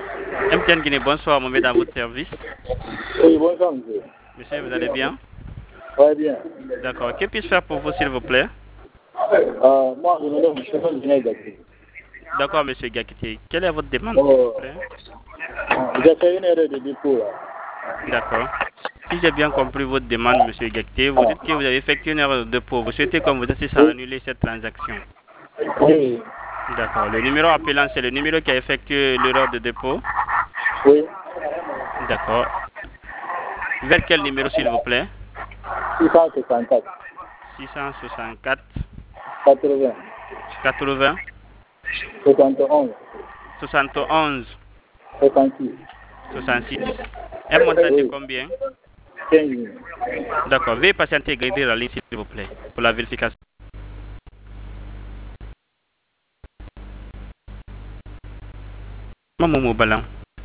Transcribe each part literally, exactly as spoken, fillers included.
M T N Guinée, bonsoir, mon dans votre service. Oui, bonsoir, monsieur. Monsieur, vous allez bien? Très bien. D'accord. Que puis-je faire pour vous, s'il vous plaît? Euh, moi, je me nomme Michel Guinée. D'accord, monsieur Gakiti. Quelle est votre demande, Oh, s'il vous plaît? j'ai fait une erreur de dépôt, là. D'accord. Si j'ai bien compris votre demande, monsieur Gakiti, vous dites que vous avez effectué une erreur de dépôt. Vous souhaitez, comme vous dites, ça Oui. annuler cette transaction. Oui. D'accord. Le numéro appelant, c'est le numéro qui a effectué l'erreur de dépôt. Oui. D'accord. Vers quel numéro, s'il vous plaît? six cent soixante-quatre. six cent soixante-quatre. quatre-vingts. quatre-vingts. soixante et onze. soixante et onze. soixante-six. soixante-six. Un montant de Oui. combien? quinze mille. D'accord. Veuillez patienter et garder la ligne, s'il vous plaît, pour la vérification. Maman Ballon.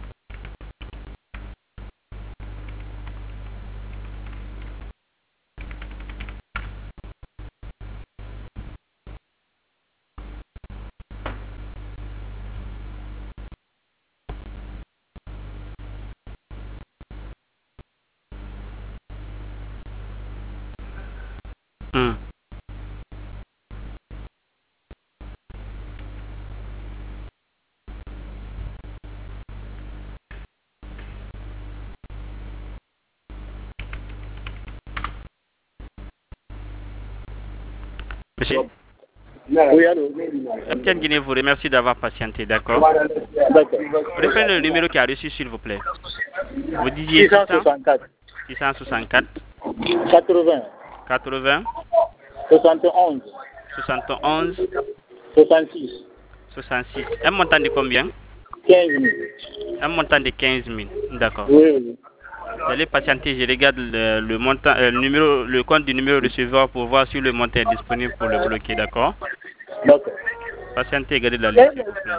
Hmm. Monsieur, Oui, allô. M T N Guinée vous remercie d'avoir patienté, d'accord? D'accord. Reprenez le numéro qui a reçu, s'il vous plaît. Vous disiez six six cent cents, soixante-quatre. six cent soixante-quatre, quatre-vingts. quatre-vingts, soixante et onze. soixante et onze, soixante-six. soixante-six. Un montant de combien? quinze mille. Un montant de quinze mille. D'accord. Oui, oui. Vous allez patienter, je regarde le, le montant, euh, le numéro, le compte du numéro receveur pour voir si le montant est disponible pour le bloquer, d'accord? D'accord. Patientez et gardez la ligne, s'il vous plaît.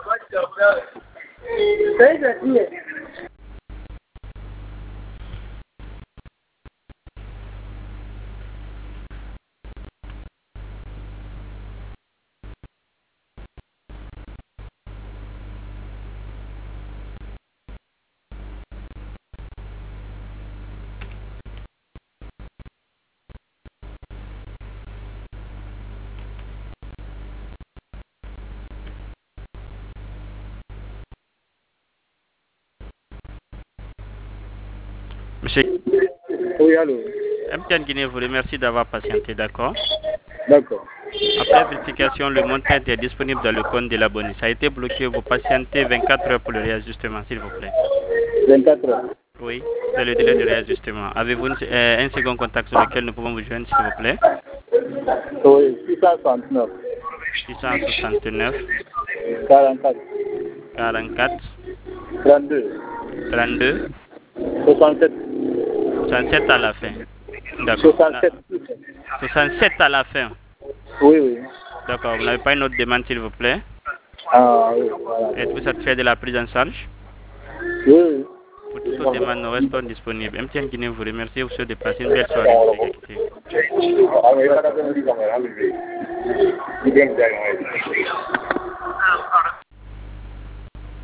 Monsieur Oui, allô. M T N Guinée vous remercie d'avoir patienté, d'accord? D'accord. Après vérification, le montant est disponible dans le compte de l'abonné. Ça a été bloqué, vous patientez vingt-quatre heures pour le réajustement, s'il vous plaît. vingt-quatre heures. Oui, c'est le délai de réajustement. Avez-vous une- euh, un second contact sur lequel nous pouvons vous joindre, s'il vous plaît? Oui, six cent soixante-neuf. six cent soixante-neuf, quarante-quatre. quarante-quatre, trente-deux. trente-deux, soixante-sept. soixante-sept à la fin. D'accord. Ah, soixante-sept. soixante-sept à la fin. Oui, oui. D'accord. Vous n'avez pas une autre demande, s'il vous plaît? Ah, oui, voilà. Êtes-vous satisfait de la prise en charge? Oui, oui. Pour toute autre demande, nous restons disponibles. M T N Guinée vous remercie. Vous souhaite de passer une belle soirée, M. Gakité. Ah, oui,